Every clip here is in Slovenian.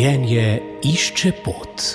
Življenje išče pot.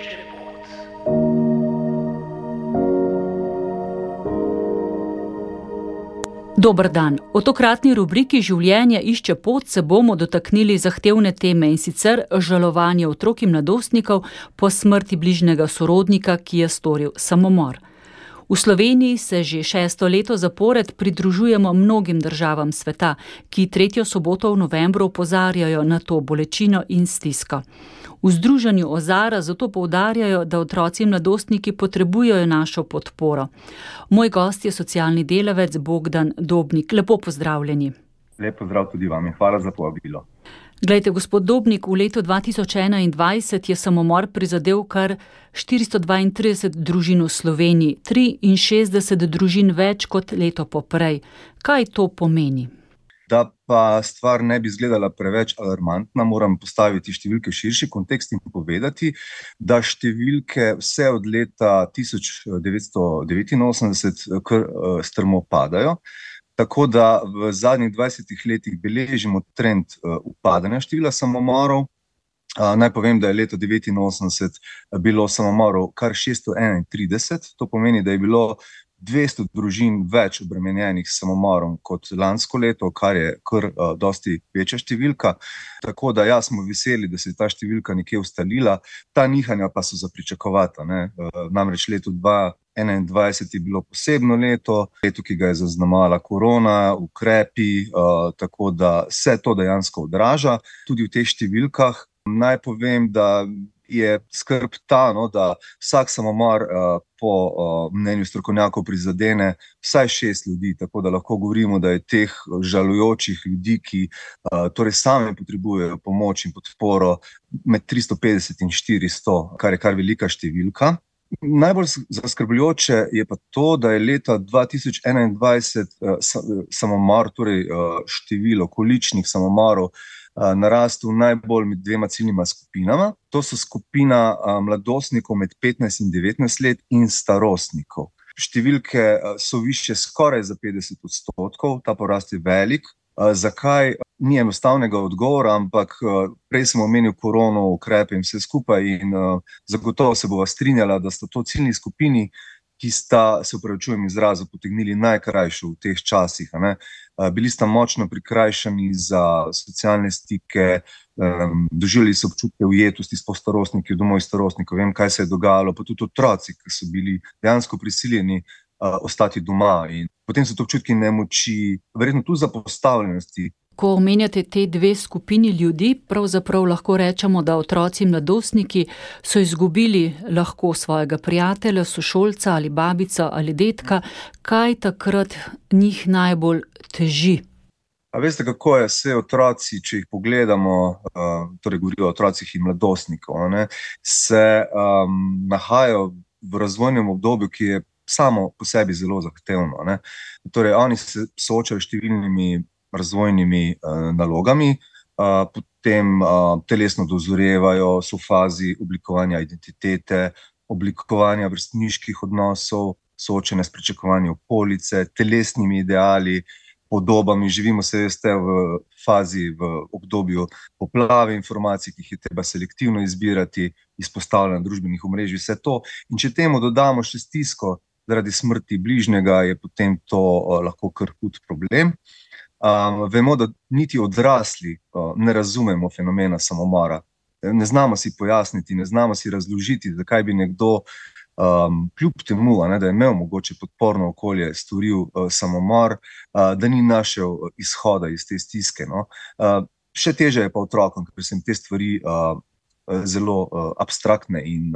Dober dan. V tokratni rubriki Življenje išče pot se bomo dotaknili zahtevne teme, in sicer žalovanje otrok in mladostnikov po smrti bližnjega sorodnika, ki je storil samomor. V Sloveniji se že 6. leto zapored pridružujemo mnogim državam sveta, ki 3. soboto v novembru opozarjajo na to bolečino in stisko. V združenju Ozara zato poudarjajo, da otroci in mladostniki potrebujejo našo podporo. Moj gost je socialni delavec Bogdan Dobnik. Lepo pozdravljeni. Lep pozdrav tudi vam in hvala za povabilo. Glejte, gospod Dobnik, v letu 2021 je samomor prizadel kar 432 družin v Sloveniji, 63 družin več kot leto poprej. Kaj to pomeni? Da pa stvar ne bi izgledala preveč alarmantna, moram postaviti številke v širši kontekst in povedati, da številke vse od leta 1989 kar strmo padajo. Tako da v zadnjih 20 letih beležimo trend upadanja števila samomorov. Naj povem, da je leto 1989 bilo samomorov kar 631, to pomeni, da je bilo 200 družin več obremenjenih s samomorom kot lansko leto, kar je kar dosti večja številka. Tako da ja, smo veseli, da se je ta številka nekje ustalila, ta nihanja pa so za pričakovati. Namreč leto 2021 je bilo posebno leto, ki ga je zaznamovala korona, ukrepi, tako da vse to dejansko odraža tudi v teh številkah. Naj povem, da je skrb ta, da vsak samomor po mnenju strokovnjakov prizadene vsaj 6 ljudi, tako da lahko govorimo, da je teh žalujočih ljudi, ki torej sami potrebujejo pomoč in podporo, med 350 in 400, kar je kar velika številka. Najbolj zaskrbljujoče je pa to, da je leta 2021 samomor, torej število količnih samomorov, narastel najbolj med dvema ciljnima skupinama. To so skupina mladostnikov med 15 in 19 let in starostnikov. Številke so višje skoraj za 50%, ta porast je velik. Zakaj? Ni enostavnega odgovora, ampak prej sem omenil korono, ukrepe in vse skupaj in zagotovo se bova strinjala, da sta to ciljni skupini, ki sta, se opravičujem izrazu, potegnili najkrajšo v teh časih. Bili sta močno prikrajšani za socialne stike, doživeli so občutke ujetosti s starostniki v domovih starostnikov, vem, kaj se je dogajalo, pa tudi otroci, ki so bili dejansko prisiljeni ostati doma. In potem so to občutki nemoči, verjetno tudi zapostavljenosti. Ko omenjate te dve skupini ljudi, pravzaprav lahko rečemo, da otroci in mladostniki so izgubili lahko svojega prijatelja, sošolca ali babico ali dedka. Kaj takrat njih najbolj teži? A veste, kako je vse otroci, če jih pogledamo, torej govorijo o otrocih in mladostnikov, se nahajajo v razvojnem obdobju, ki je samo po sebi zelo zahtevno. Torej, oni se soočajo s številnimi razvojnimi nalogami, potem telesno dozorevajo, so v fazi oblikovanja identitete, oblikovanja vrstniških odnosov, soočene s pričakovanji okolice, telesnimi ideali, podobami. Živimo se v fazi, v obdobju poplave informacij, ki jih je treba selektivno izbirati, izpostavljanja družbenih omrežij, vse to. In če temu dodamo še stisko zaradi smrti bližnjega, je potem to lahko kar hud problem. Vemo, da niti odrasli ne razumemo fenomena samomora. Ne znamo si pojasniti, ne znamo si razložiti, zakaj bi nekdo kljub temu, da je imel mogoče podporno okolje, storil samomor, da ni našel izhoda iz te stiske. Še težje je pa otrokom, ker so jim te stvari zelo abstraktne in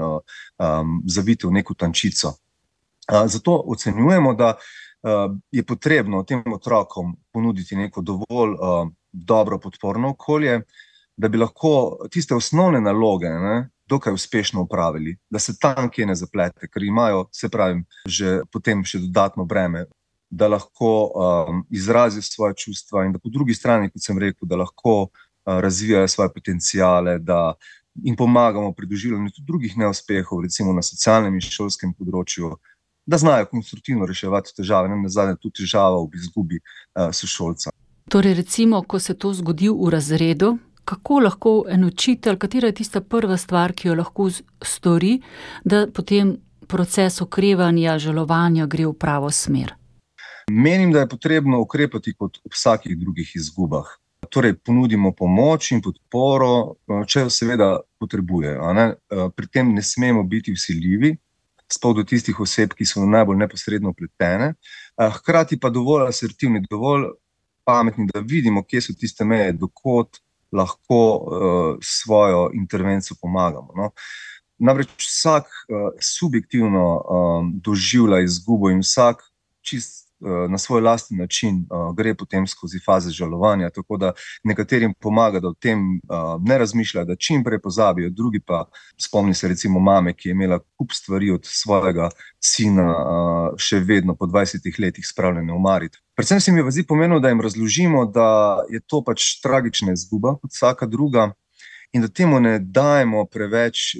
zavite v neko tančico. Zato ocenjujemo, da je potrebno tem otrokom ponuditi neko dovolj dobro podporno okolje, da bi lahko tiste osnovne naloge dokaj uspešno opravili, da se tam kje ne zaplete, ker imajo, se pravim, že potem še dodatno breme, da lahko izrazijo svoje čustva in da po drugi strani, kot sem rekel, da lahko razvijajo svoje potenciale, da jim pomagamo pri doživljanju tudi drugih neuspehov, recimo na socialnem in šolskem področju, da znajo konstruktivno reševati težave, nazadnje tudi težava ob izgubi sošolca. Torej recimo, ko se to zgodi v razredu, kako lahko en učitelj, katera je tista prva stvar, ki jo lahko stori, da potem proces okrevanja, žalovanja gre v pravo smer? Menim, da je potrebno ukrepati kot v vsakih drugih izgubah. Torej, ponudimo pomoč in podporo, če jo seveda potrebujejo. Pri tem ne smemo biti vsiljivi, sploh do tistih oseb, ki so najbolj neposredno vpletene, hkrati pa dovolj asertivni, dovolj pametni, da vidimo, kje so tiste meje, dokot lahko svojo intervencijo pomagamo. No? Namreč vsak subjektivno doživlja izgubo in vsak čist na svoj lastni način gre potem skozi faze žalovanja, tako da nekaterim pomaga, da o tem ne razmišljajo, da čim prej pozabijo, drugi pa spomni se recimo mame, ki je imela kup stvari od svojega sina še vedno po 20 letih spravljene v omari. Predvsem se mi zdi pomembno, da jim razložimo, da je to pač tragična izguba kot vsaka druga in da temu ne dajemo preveč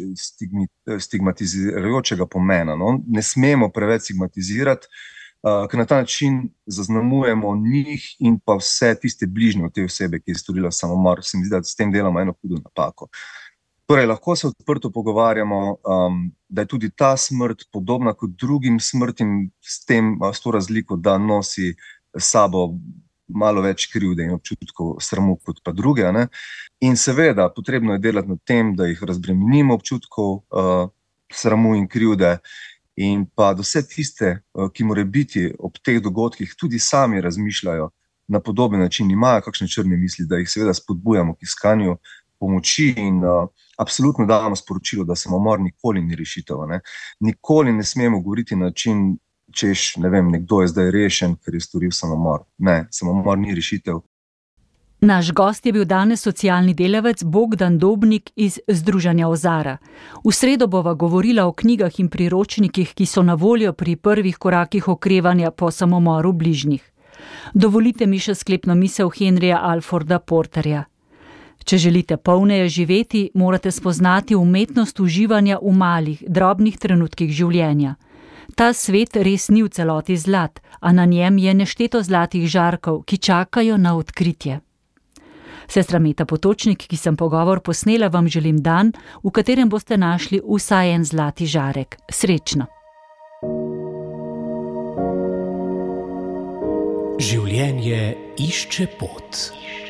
stigmatizirajočega pomena. No? Ne smemo preveč stigmatizirati, ker na ta način zaznamujemo njih in pa vse tiste bližnje od te osebe, ki je storila samomor. Se mi zdi, da s tem delamo eno hudo napako. Torej, lahko se odprto pogovarjamo, da je tudi ta smrt podobna kot drugim smrtim, s to razliko, da nosi sabo malo več krivde in občutkov sramu kot pa druge. Ne? In seveda, potrebno je delati na tem, da jih razbremenimo občutkov sramu in krivde, in pa da vse tiste, ki more biti ob teh dogodkih, tudi sami razmišljajo na podoben način, imajo kakšne črne misli, da jih seveda spodbujamo k iskanju pomoči in absolutno damo sporočilo, da samomor nikoli ni rešitev. Ne? Nikoli ne smemo govoriti na način, češ, ne vem, nekdo je zdaj rešen, ker je storil samomor. Ne, samomor ni rešitev. Naš gost je bil danes socialni delavec Bogdan Dobnik iz Združenja Ozara. V sredo bova govorila o knjigah in priročnikih, ki so na voljo pri prvih korakih okrevanja po samomoru bližnjih. Dovolite mi še sklepno misel Henrija Alforda Porterja. Če želite polneje živeti, morate spoznati umetnost uživanja v malih, drobnih trenutkih življenja. Ta svet res ni v celoti zlat, a na njem je nešteto zlatih žarkov, ki čakajo na odkritje. Sestra Meta Potočnik, ki sem pogovor posnela, vam želim dan, v katerem boste našli vsaj en zlati žarek. Srečno! Življenje išče pot.